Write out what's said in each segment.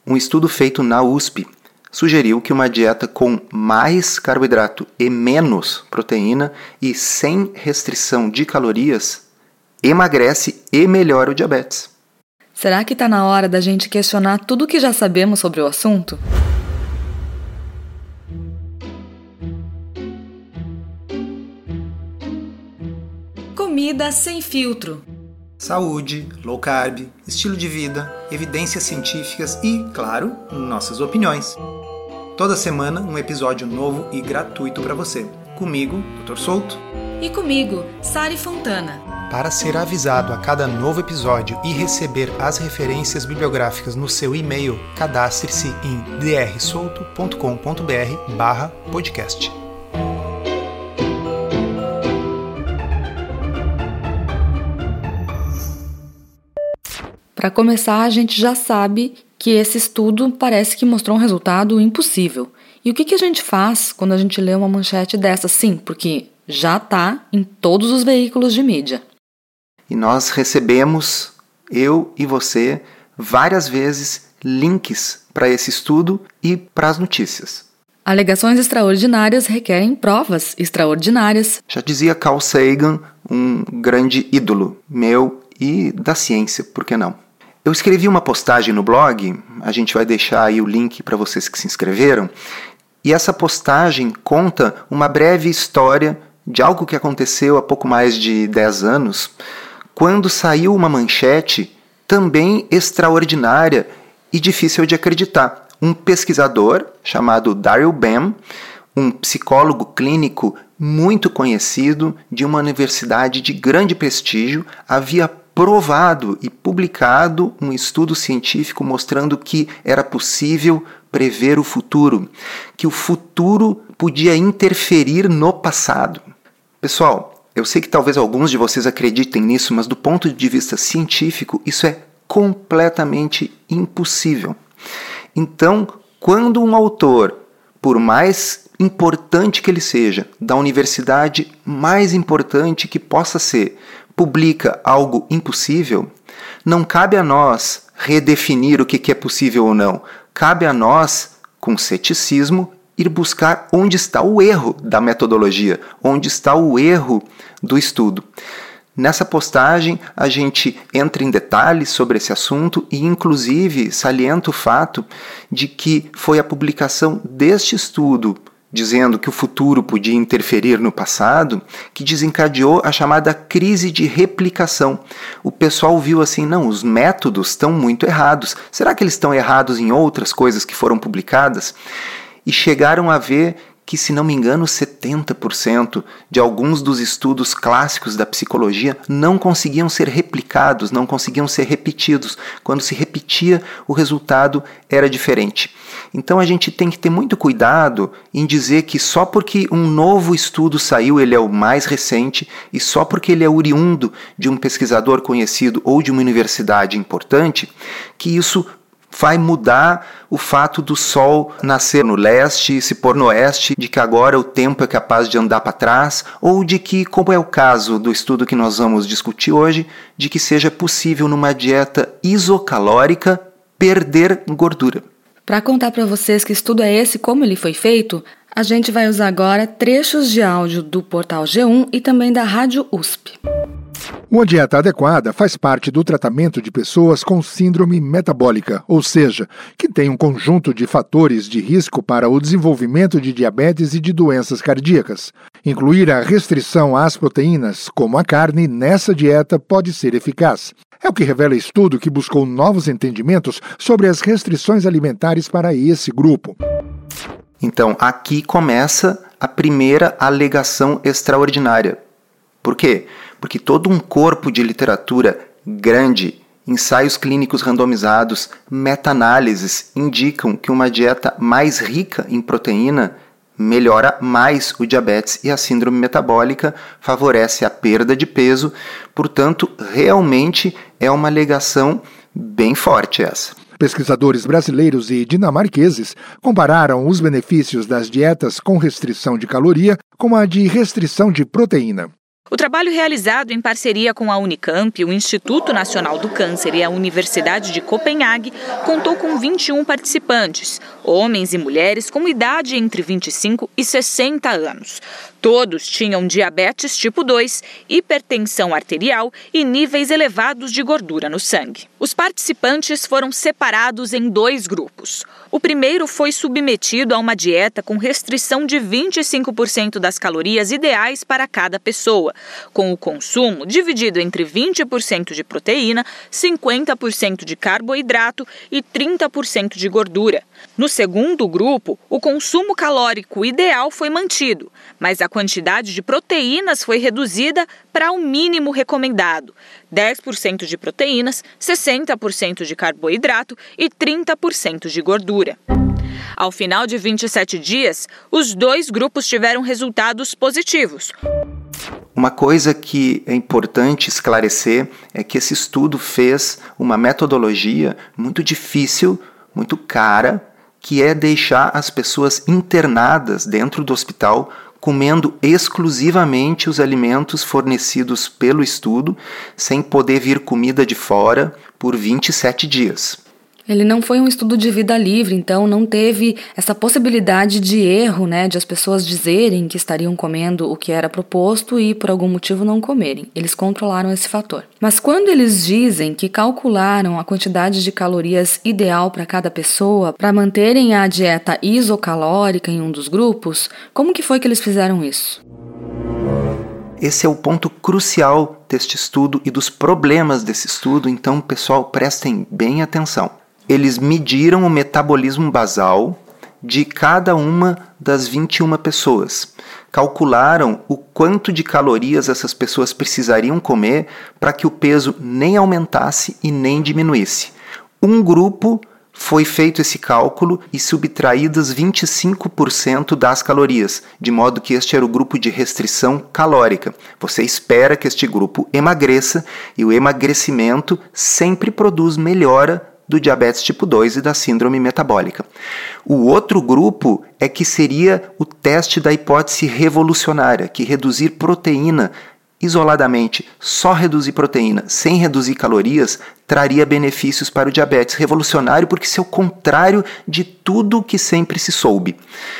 Um estudo feito na USP sugeriu que uma dieta com mais carboidrato e menos proteína e sem restrição de calorias emagrece e melhora o diabetes. Será que está na hora da gente questionar tudo o que já sabemos sobre o assunto? Comida sem filtro. Saúde, low carb, estilo de vida, evidências científicas e, claro, nossas opiniões. Toda semana um episódio novo e gratuito para você. Comigo, Dr. Souto. E comigo, Sari Fontana. Para ser avisado a cada novo episódio e receber as referências bibliográficas no seu e-mail, cadastre-se em drsolto.com.br/podcast. Para começar, a gente já sabe que esse estudo parece que mostrou um resultado impossível. E o que a gente faz quando a gente lê uma manchete dessa? Sim, porque já está em todos os veículos de mídia. E nós recebemos, eu e você, várias vezes links para esse estudo e para as notícias. Alegações extraordinárias requerem provas extraordinárias. Já dizia Carl Sagan, um grande ídolo meu e da ciência, por que não? Eu escrevi uma postagem no blog, a gente vai deixar aí o link para vocês que se inscreveram, e essa postagem conta uma breve história de algo que aconteceu há pouco mais de 10 anos, quando saiu uma manchete também extraordinária e difícil de acreditar. Um pesquisador chamado Daryl Bem, um psicólogo clínico muito conhecido de uma universidade de grande prestígio, havia provado e publicado um estudo científico mostrando que era possível prever o futuro, que o futuro podia interferir no passado. Pessoal, eu sei que talvez alguns de vocês acreditem nisso, mas do ponto de vista científico, isso é completamente impossível. Então, quando um autor, por mais importante que ele seja, da universidade mais importante que possa ser, publica algo impossível, não cabe a nós redefinir o que é possível ou não. Cabe a nós, com ceticismo, ir buscar onde está o erro da metodologia, onde está o erro do estudo. Nessa postagem, a gente entra em detalhes sobre esse assunto e, inclusive, salienta o fato de que foi a publicação deste estudo, dizendo que o futuro podia interferir no passado, que desencadeou a chamada crise de replicação. O pessoal viu assim, não, os métodos estão muito errados. Será que eles estão errados em outras coisas que foram publicadas? E chegaram a ver que, se não me engano, 70% de alguns dos estudos clássicos da psicologia não conseguiam ser replicados, não conseguiam ser repetidos. Quando se repetia, o resultado era diferente. Então a gente tem que ter muito cuidado em dizer que só porque um novo estudo saiu, ele é o mais recente, e só porque ele é oriundo de um pesquisador conhecido ou de uma universidade importante, que isso vai mudar o fato do Sol nascer no leste e se pôr no oeste, de que agora o tempo é capaz de andar para trás, ou de que, como é o caso do estudo que nós vamos discutir hoje, de que seja possível numa dieta isocalórica perder gordura. Para contar para vocês que estudo é esse, como ele foi feito, a gente vai usar agora trechos de áudio do portal G1 e também da Rádio USP. Uma dieta adequada faz parte do tratamento de pessoas com síndrome metabólica, ou seja, que tem um conjunto de fatores de risco para o desenvolvimento de diabetes e de doenças cardíacas. Incluir a restrição às proteínas, como a carne, nessa dieta pode ser eficaz. É o que revela estudo que buscou novos entendimentos sobre as restrições alimentares para esse grupo. Então, aqui começa a primeira alegação extraordinária. Por quê? Porque todo um corpo de literatura grande, ensaios clínicos randomizados, meta-análises indicam que uma dieta mais rica em proteína melhora mais o diabetes e a síndrome metabólica, favorece a perda de peso. Portanto, realmente é uma alegação bem forte essa. Pesquisadores brasileiros e dinamarqueses compararam os benefícios das dietas com restrição de caloria com a de restrição de proteína. O trabalho realizado em parceria com a Unicamp, o Instituto Nacional do Câncer e a Universidade de Copenhague contou com 21 participantes, homens e mulheres com idade entre 25 e 60 anos. Todos tinham diabetes tipo 2, hipertensão arterial e níveis elevados de gordura no sangue. Os participantes foram separados em 2 grupos. O primeiro foi submetido a uma dieta com restrição de 25% das calorias ideais para cada pessoa, com o consumo dividido entre 20% de proteína, 50% de carboidrato e 30% de gordura. No segundo grupo, o consumo calórico ideal foi mantido, mas a quantidade de proteínas foi reduzida para o mínimo recomendado: 10% de proteínas, 60% de carboidrato e 30% de gordura. Ao final de 27 dias, os 2 grupos tiveram resultados positivos. Uma coisa que é importante esclarecer é que esse estudo fez uma metodologia muito difícil, muito cara, que é deixar as pessoas internadas dentro do hospital comendo exclusivamente os alimentos fornecidos pelo estudo, sem poder vir comida de fora, por 27 dias. Ele não foi um estudo de vida livre, então não teve essa possibilidade de erro, de as pessoas dizerem que estariam comendo o que era proposto e por algum motivo não comerem. Eles controlaram esse fator. Mas quando eles dizem que calcularam a quantidade de calorias ideal para cada pessoa para manterem a dieta isocalórica em um dos grupos, como que foi que eles fizeram isso? Esse é o ponto crucial deste estudo e dos problemas desse estudo, então, pessoal, prestem bem atenção. Eles mediram o metabolismo basal de cada uma das 21 pessoas. Calcularam o quanto de calorias essas pessoas precisariam comer para que o peso nem aumentasse e nem diminuísse. Um grupo foi feito esse cálculo e subtraídas 25% das calorias, de modo que este era o grupo de restrição calórica. Você espera que este grupo emagreça e o emagrecimento sempre produz melhora do diabetes tipo 2 e da síndrome metabólica. O outro grupo é que seria o teste da hipótese revolucionária, que reduzir proteína isoladamente, só reduzir proteína sem reduzir calorias, traria benefícios para o diabetes. Revolucionário porque isso é o contrário de tudo que sempre se soube.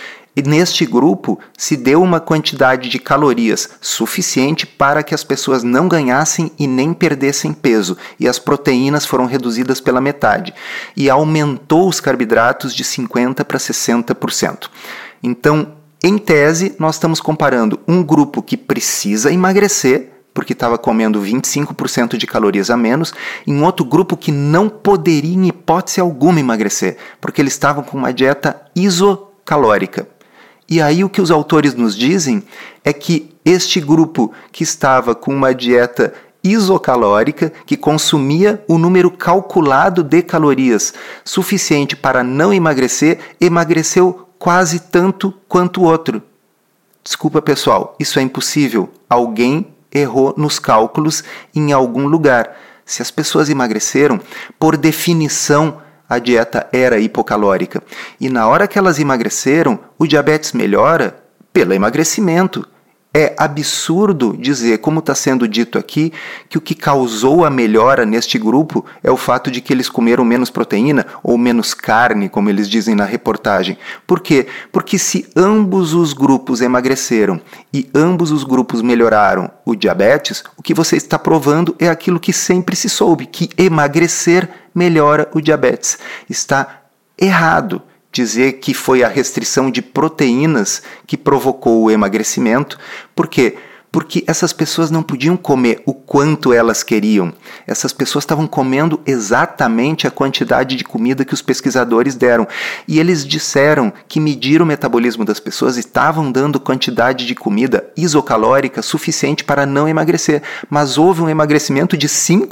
E neste grupo se deu uma quantidade de calorias suficiente para que as pessoas não ganhassem e nem perdessem peso, e as proteínas foram reduzidas pela metade, e aumentou os carboidratos de 50% para 60%. Então, em tese, nós estamos comparando um grupo que precisa emagrecer, porque estava comendo 25% de calorias a menos, e um outro grupo que não poderia, em hipótese alguma, emagrecer, porque eles estavam com uma dieta isocalórica. E aí o que os autores nos dizem é que este grupo que estava com uma dieta isocalórica, que consumia o número calculado de calorias suficiente para não emagrecer, emagreceu quase tanto quanto o outro. Desculpa, pessoal, isso é impossível. Alguém errou nos cálculos em algum lugar. Se as pessoas emagreceram, por definição, a dieta era hipocalórica. E na hora que elas emagreceram, o diabetes melhora pelo emagrecimento. É absurdo dizer, como está sendo dito aqui, que o que causou a melhora neste grupo é o fato de que eles comeram menos proteína ou menos carne, como eles dizem na reportagem. Por quê? Porque se ambos os grupos emagreceram e ambos os grupos melhoraram o diabetes, o que você está provando é aquilo que sempre se soube, que emagrecer melhora o diabetes. Está errado dizer que foi a restrição de proteínas que provocou o emagrecimento. Por quê? Porque essas pessoas não podiam comer o quanto elas queriam. Essas pessoas estavam comendo exatamente a quantidade de comida que os pesquisadores deram. E eles disseram que mediram o metabolismo das pessoas e estavam dando quantidade de comida isocalórica suficiente para não emagrecer. Mas houve um emagrecimento de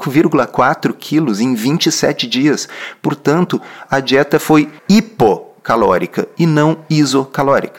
5,4 quilos em 27 dias. Portanto, a dieta foi hipocalórica e não isocalórica.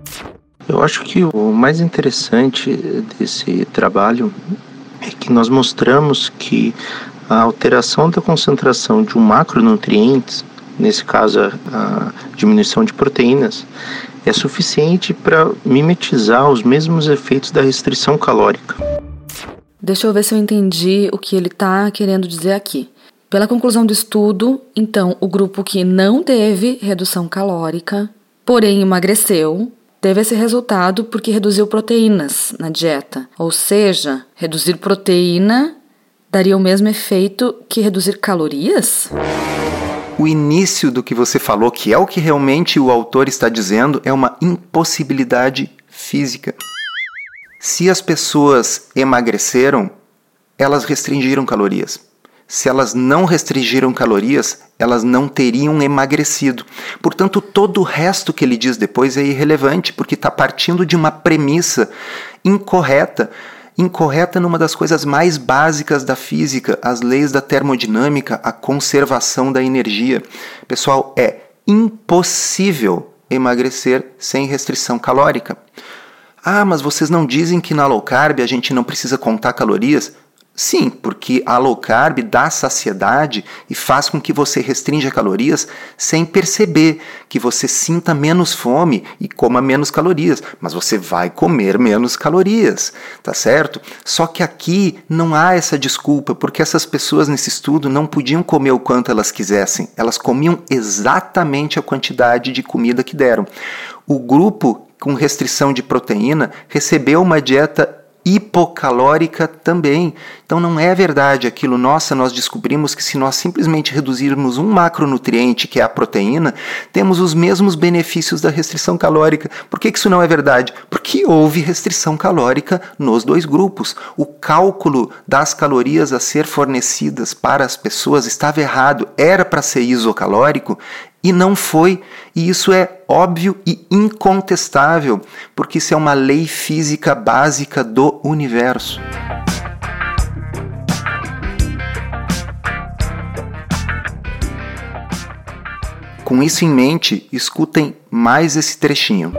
Eu acho que o mais interessante desse trabalho é que nós mostramos que a alteração da concentração de um macronutriente, nesse caso a diminuição de proteínas, é suficiente para mimetizar os mesmos efeitos da restrição calórica. Deixa eu ver se eu entendi o que ele está querendo dizer aqui. Pela conclusão do estudo, então, o grupo que não teve redução calórica, porém emagreceu, teve esse resultado porque reduziu proteínas na dieta. Ou seja, reduzir proteína daria o mesmo efeito que reduzir calorias? O início do que você falou, que é o que realmente o autor está dizendo, é uma impossibilidade física. Se as pessoas emagreceram, elas restringiram calorias. Se elas não restringiram calorias, elas não teriam emagrecido. Portanto, todo o resto que ele diz depois é irrelevante, porque está partindo de uma premissa incorreta numa das coisas mais básicas da física, as leis da termodinâmica, a conservação da energia. Pessoal, é impossível emagrecer sem restrição calórica. Ah, mas vocês não dizem que na low carb a gente não precisa contar calorias? Sim, porque a low carb dá saciedade e faz com que você restrinja calorias sem perceber, que você sinta menos fome e coma menos calorias, mas você vai comer menos calorias, tá certo? Só que aqui não há essa desculpa, porque essas pessoas nesse estudo não podiam comer o quanto elas quisessem, elas comiam exatamente a quantidade de comida que deram. O grupo com restrição de proteína recebeu uma dieta hipocalórica também. Então não é verdade aquilo, nossa, nós descobrimos que se nós simplesmente reduzirmos um macronutriente, que é a proteína, temos os mesmos benefícios da restrição calórica. Por que isso não é verdade? Porque houve restrição calórica nos dois grupos. O cálculo das calorias a ser fornecidas para as pessoas estava errado, era para ser isocalórico, e não foi, e isso é óbvio e incontestável, porque isso é uma lei física básica do universo. Com isso em mente, escutem mais esse trechinho.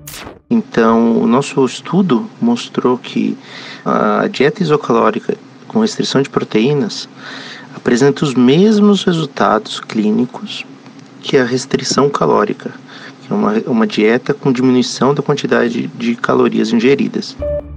Então, o nosso estudo mostrou que a dieta isocalórica com restrição de proteínas apresenta os mesmos resultados clínicos que a restrição calórica, que é uma dieta com diminuição da quantidade de calorias ingeridas.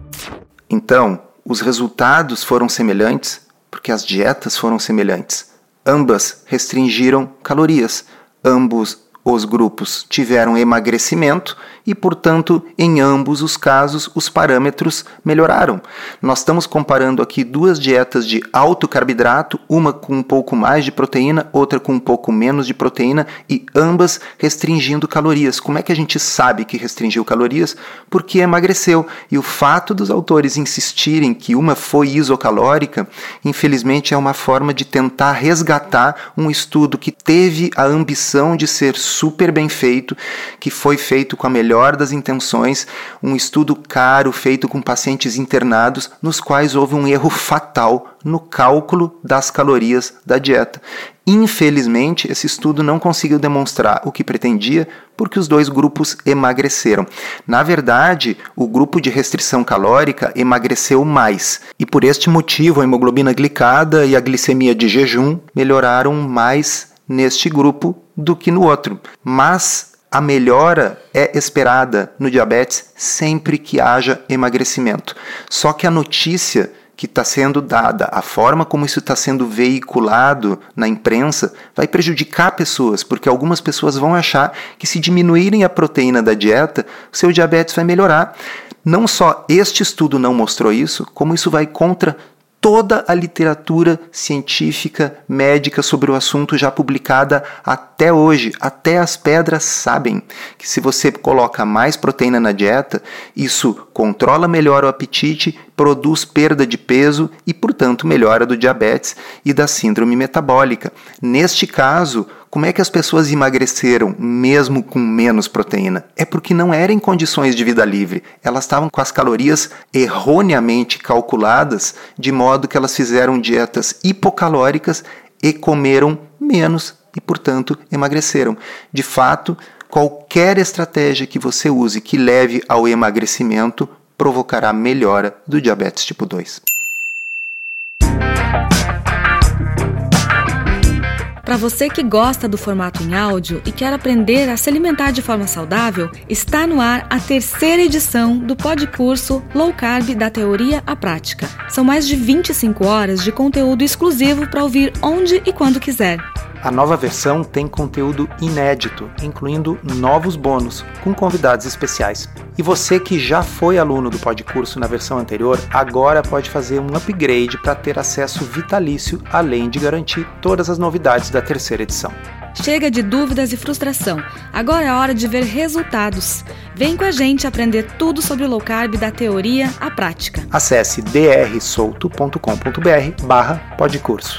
Então, os resultados foram semelhantes porque as dietas foram semelhantes. Ambas restringiram calorias, ambos os grupos tiveram emagrecimento e, portanto, em ambos os casos, os parâmetros melhoraram. Nós estamos comparando aqui duas dietas de alto carboidrato, uma com um pouco mais de proteína, outra com um pouco menos de proteína, e ambas restringindo calorias. Como é que a gente sabe que restringiu calorias? Porque emagreceu. E o fato dos autores insistirem que uma foi isocalórica, infelizmente é uma forma de tentar resgatar um estudo que teve a ambição de ser super bem feito, que foi feito com a melhor das intenções, um estudo caro feito com pacientes internados, nos quais houve um erro fatal no cálculo das calorias da dieta. Infelizmente, esse estudo não conseguiu demonstrar o que pretendia, porque os dois grupos emagreceram. Na verdade, o grupo de restrição calórica emagreceu mais, e por este motivo a hemoglobina glicada e a glicemia de jejum melhoraram mais neste grupo do que no outro. Mas a melhora é esperada no diabetes sempre que haja emagrecimento. Só que a notícia que está sendo dada, a forma como isso está sendo veiculado na imprensa, vai prejudicar pessoas, porque algumas pessoas vão achar que se diminuírem a proteína da dieta, o seu diabetes vai melhorar. Não só este estudo não mostrou isso, como isso vai contra toda a literatura científica, médica sobre o assunto já publicada até hoje. Até as pedras sabem que se você coloca mais proteína na dieta, isso controla melhor o apetite, produz perda de peso e, portanto, melhora do diabetes e da síndrome metabólica. Neste caso, como é que as pessoas emagreceram mesmo com menos proteína? É porque não eram em condições de vida livre. Elas estavam com as calorias erroneamente calculadas, de modo que elas fizeram dietas hipocalóricas e comeram menos e, portanto, emagreceram. De fato, qualquer estratégia que você use que leve ao emagrecimento provocará melhora do diabetes tipo 2. Para Para você que gosta do formato em áudio e quer aprender a se alimentar de forma saudável, está no ar a 3ª edição do podcurso Low Carb da Teoria à Prática. São mais de 25 horas de conteúdo exclusivo para ouvir onde e quando quiser. A nova versão tem conteúdo inédito, incluindo novos bônus, com convidados especiais. E você que já foi aluno do podcurso na versão anterior, agora pode fazer um upgrade para ter acesso vitalício, além de garantir todas as novidades da 3ª edição. Chega de dúvidas e frustração. Agora é hora de ver resultados. Vem com a gente aprender tudo sobre o low carb da teoria à prática. Acesse drsolto.com.br/podcurso.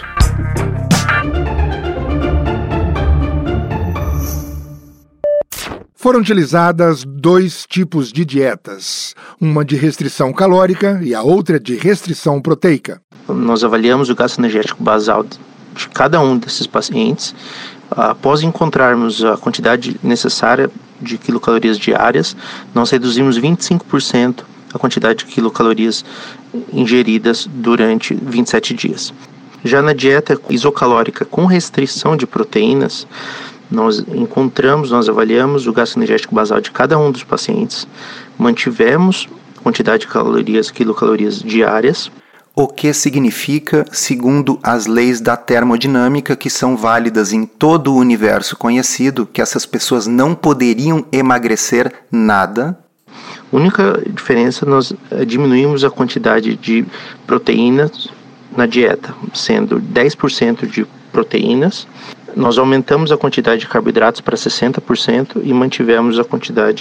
Foram utilizadas 2 tipos de dietas, uma de restrição calórica e a outra de restrição proteica. Nós avaliamos o gasto energético basal de cada um desses pacientes. Após encontrarmos a quantidade necessária de quilocalorias diárias, nós reduzimos 25% a quantidade de quilocalorias ingeridas durante 27 dias. Já na dieta isocalórica com restrição de proteínas, nós avaliamos o gasto energético basal de cada um dos pacientes, mantivemos a quantidade de quilocalorias diárias. O que significa, segundo as leis da termodinâmica, que são válidas em todo o universo conhecido, que essas pessoas não poderiam emagrecer nada. A única diferença, nós diminuímos a quantidade de proteínas na dieta, sendo 10% de proteínas. Nós aumentamos a quantidade de carboidratos para 60% e mantivemos a quantidade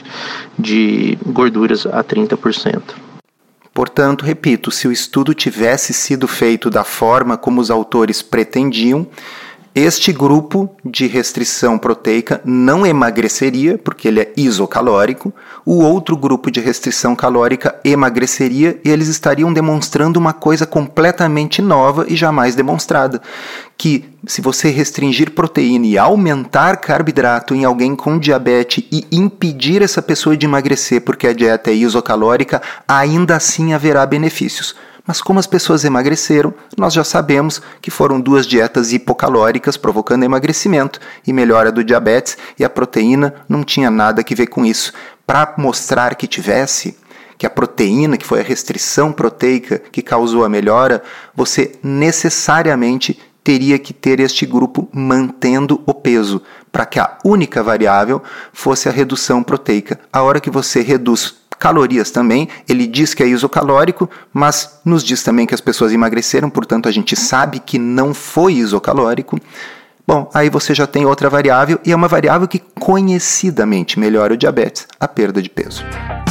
de gorduras a 30%. Portanto, repito, se o estudo tivesse sido feito da forma como os autores pretendiam, este grupo de restrição proteica não emagreceria, porque ele é isocalórico, o outro grupo de restrição calórica emagreceria e eles estariam demonstrando uma coisa completamente nova e jamais demonstrada, que se você restringir proteína e aumentar carboidrato em alguém com diabetes e impedir essa pessoa de emagrecer porque a dieta é isocalórica, ainda assim haverá benefícios. Mas como as pessoas emagreceram, nós já sabemos que foram 2 dietas hipocalóricas provocando emagrecimento e melhora do diabetes, e a proteína não tinha nada que ver com isso. Para mostrar que tivesse, que a proteína, que foi a restrição proteica que causou a melhora, você necessariamente teria que ter este grupo mantendo o peso, para que a única variável fosse a redução proteica. A hora que você reduz calorias também, ele diz que é isocalórico, mas nos diz também que as pessoas emagreceram, portanto a gente sabe que não foi isocalórico. Bom, aí você já tem outra variável, e é uma variável que conhecidamente melhora o diabetes, a perda de peso.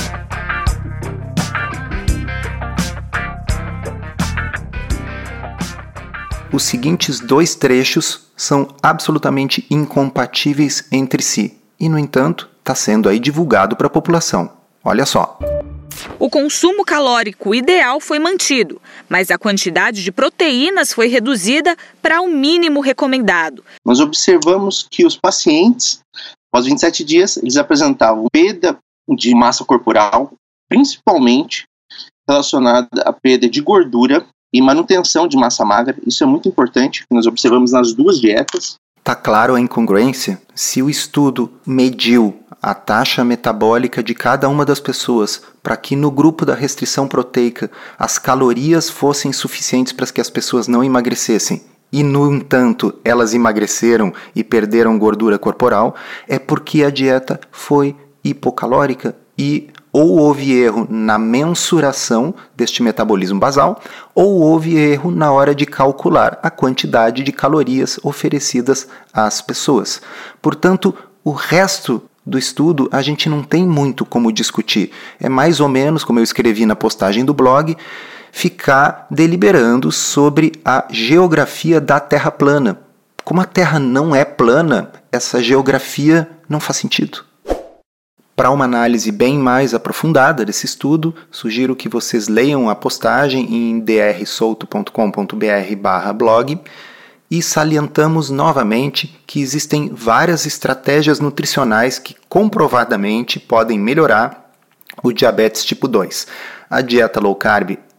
Os seguintes 2 trechos são absolutamente incompatíveis entre si, e no entanto está sendo aí divulgado para a população. Olha só. O consumo calórico ideal foi mantido, mas a quantidade de proteínas foi reduzida para o mínimo recomendado. Nós observamos que os pacientes, após 27 dias, eles apresentavam perda de massa corporal, principalmente relacionada à perda de gordura e manutenção de massa magra. Isso é muito importante, que nós observamos nas 2 dietas. Está claro a incongruência? Se o estudo mediu a taxa metabólica de cada uma das pessoas para que no grupo da restrição proteica as calorias fossem suficientes para que as pessoas não emagrecessem e, no entanto, elas emagreceram e perderam gordura corporal, é porque a dieta foi hipocalórica e ou houve erro na mensuração deste metabolismo basal, ou houve erro na hora de calcular a quantidade de calorias oferecidas às pessoas. Portanto, o resto do estudo a gente não tem muito como discutir. É mais ou menos, como eu escrevi na postagem do blog, ficar deliberando sobre a geografia da Terra plana. Como a Terra não é plana, essa geografia não faz sentido. Para uma análise bem mais aprofundada desse estudo, sugiro que vocês leiam a postagem em drsolto.com.br/blog e salientamos novamente que existem várias estratégias nutricionais que comprovadamente podem melhorar o diabetes tipo 2. A dieta low carb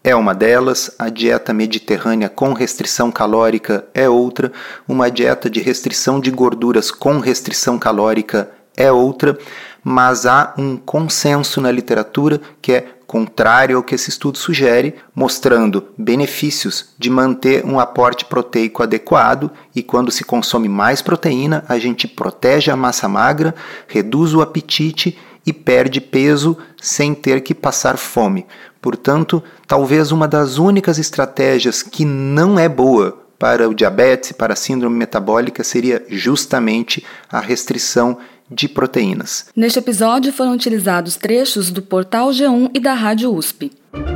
é uma delas, a dieta mediterrânea com restrição calórica é outra, uma dieta de restrição de gorduras com restrição calórica é outra, mas há um consenso na literatura que é contrário ao que esse estudo sugere, mostrando benefícios de manter um aporte proteico adequado e quando se consome mais proteína, a gente protege a massa magra, reduz o apetite e perde peso sem ter que passar fome. Portanto, talvez uma das únicas estratégias que não é boa para o diabetes e para a síndrome metabólica seria justamente a restrição de proteínas. Neste episódio foram utilizados trechos do Portal G1 e da Rádio USP.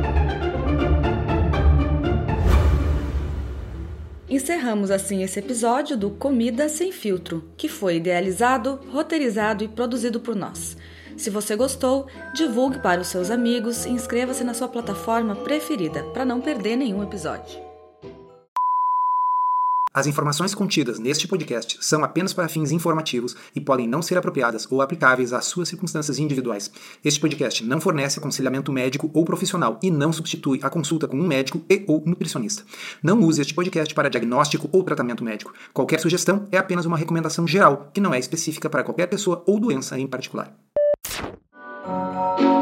Encerramos assim esse episódio do Comida Sem Filtro, que foi idealizado, roteirizado e produzido por nós. Se você gostou, divulgue para os seus amigos e inscreva-se na sua plataforma preferida para não perder nenhum episódio. As informações contidas neste podcast são apenas para fins informativos e podem não ser apropriadas ou aplicáveis às suas circunstâncias individuais. Este podcast não fornece aconselhamento médico ou profissional e não substitui a consulta com um médico e ou nutricionista. Não use este podcast para diagnóstico ou tratamento médico. Qualquer sugestão é apenas uma recomendação geral, que não é específica para qualquer pessoa ou doença em particular.